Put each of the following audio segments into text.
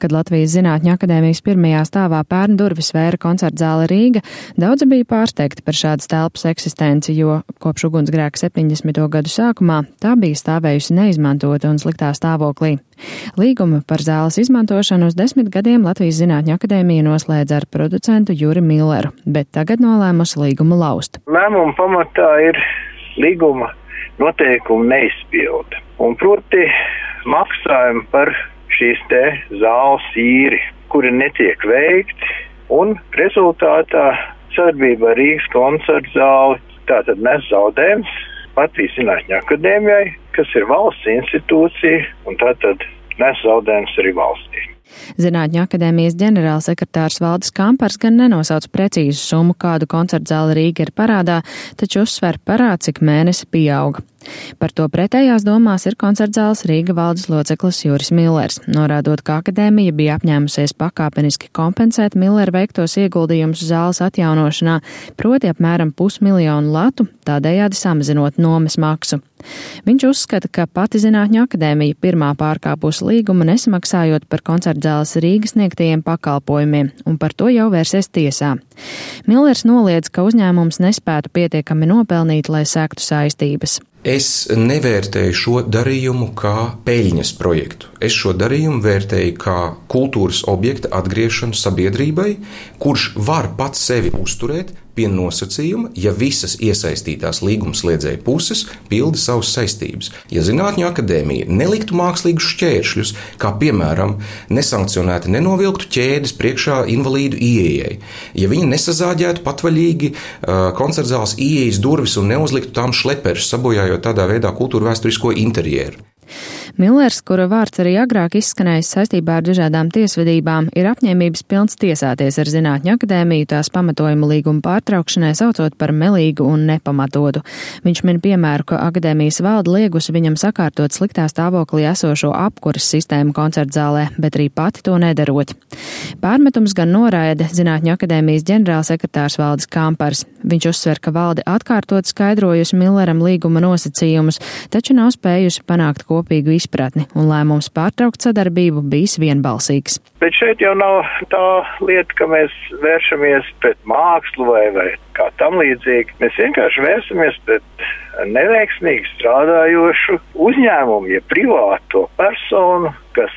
kad Latvijas Zinātņu akadēmijas pirmajā stāvā pērn durvis vēra koncertzāle Rīga, daudzi bija pārsteigti par šādas telpas eksistenci, jo kopš ugunsgrēka 70. gadu sākumā tā bija stāvējusi neizmantota un sliktā stāvoklī. Līgumu par zāles izmantošanu uz 10 gadiem Latvijas Zinātņu akadēmija noslēdza ar producentu Juri Milleru, bet tagad nolēmusi līgumu laust. Lēmuma pamatā ir līguma noteikumu neizpilde, un proti maksājumi par šīs te zāles īri, kuri netiek veikti, un rezultātā sadarbība ar Rīgas koncertzāli tātad nes zaudējums Latvijas Zinātņu akadēmijai, kas ir valsts institūcija, un tātad nes zaudējums arī valstī. Zinātņu akadēmijas ģenerālsekretārs Valdis Kampars gan nenosauc precīzu summu, kādu koncertzāle Rīga ir parādā, taču uzsver parāds, cik mēnesi pieauga. Par to pretējās domās ir koncertzāles Rīga valdes loceklis Juris Millers, norādot, ka akadēmija bija apņēmusies pakāpeniski kompensēt Millera veiktos ieguldījumus zāles atjaunošanā, proti apmēram 500 000 latu, tādējādi samazinot nomes maksu. Viņš uzskata, ka pati Zinātņu akadēmija pirmā pārkāpusi līgumu, nesamaksājot par koncertzāles Rīgas sniegtajiem pakalpojumiem, un par to jau vērsies tiesā. Millers noliedz, ka uzņēmums nespētu pietiekami nopelnīt, lai sektu saistības. Es nevērtēju šo darījumu kā peļņas projektu. Es šo darījumu vērtēju kā kultūras objekta atgriešanu sabiedrībai, kurš var pats sevi uzturēt pie nosacījuma, ja visas iesaistītās līgumslēdzēju puses pilda savas saistības. Ja Zinātņu akadēmija neliktu mākslīgus šķēršļus, kā piemēram nesankcionēti nenovilktu ķēdes priekšā invalīdu ieejai, ja viņi nesazāģētu patvaļīgi koncertzāles ieejas durvis un neuzliktu tām šleperus, sabojājot tādā veidā kultūrvēsturisko interjeru. Millers, kura vārds arī agrāk izskanējis saistībā ar dažādām tiesvedībām, ir apņēmības pilns tiesāties ar Zinātņu akadēmiju tās pamatojumu līguma pārtraukšanai, saucot par melīgu un nepamatotu. Viņš min piemēru, ka akadēmijas valde liegusi viņam sakārtot sliktā stāvoklī esošo apkuras sistēmu koncertzālē, bet arī pati to nedarot. Pārmetums gan noraida Zinātņu akadēmijas ģenerālsekretārs Valdis Kampars. Viņš uzsver, ka valde atkārtot skaidrojusi Milleram līguma nosacījumus, taču nav spējusi panākt kopīgu izpratni, un lēmums pārtraukt sadarbību bijis vienbalsīgs. Bet šeit jau nav tā lieta, ka mēs vēršamies pret mākslu vai kā tam līdzīgi. Mēs vienkārši vērsamies pret neveiksmīgi strādājošu uzņēmumu, ja privāto personu, kas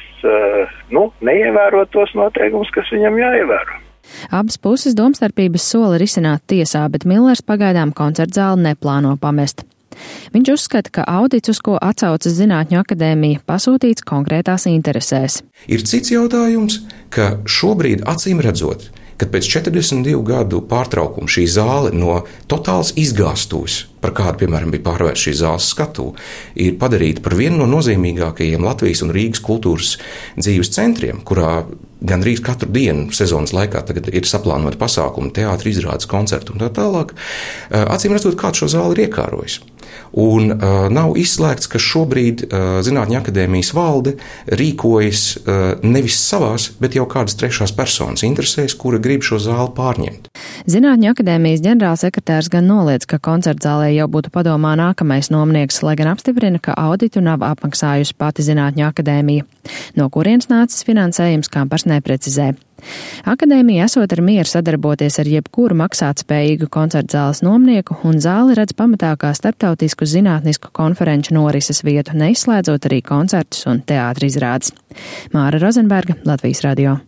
neievēro tos noteikumus, kas viņam jāievēro. Abas puses domstarpības sola risināt tiesā, bet Millers pagaidām koncertzāli neplāno pamest. Viņš uzskata, ka audits, uz ko atsaucas Zinātņu akadēmija, pasūtīts konkrētās interesēs. Ir cits jautājums, ka šobrīd acīm redzot, kad pēc 42 gadu pārtraukuma šī zāle no totāls izgāstuves, par kādu, piemēram, bija pārvērsta šī zāles skatuve, ir padarīta par vienu no nozīmīgākajiem Latvijas un Rīgas kultūras dzīves centriem, kurā gandrīz katru dienu sezonas laikā tagad ir saplānoti pasākumi, teātri izrādes, koncerti un tā tālāk. Acīm redzot, kāds šo zāli ir iekārojis. Un nav izslēgts, ka šobrīd Zinātņu akadēmijas valde rīkojas nevis savās, bet jau kādas trešās personas interesēs, kura grib šo zāli pārņemt. Zinātņu akadēmijas ģenerālsekretārs gan noliedz, ka koncertzālē jau būtu padomā nākamais nomnieks, lai gan apstiprina, ka auditu nav apmaksājusi pati Zinātņu akadēmija. No kurienes nācis finansējums, Kampars neprecizē. Akadēmija esot ar mieru sadarboties ar jebkuru maksātspējīgu koncertzāles nomnieku, un zāli redz pamatā kā starptautisku zinātnisku konferenču norises vietu, neizslēdzot arī koncertus un teātri izrādes. Māra Rozenberga, Latvijas radio.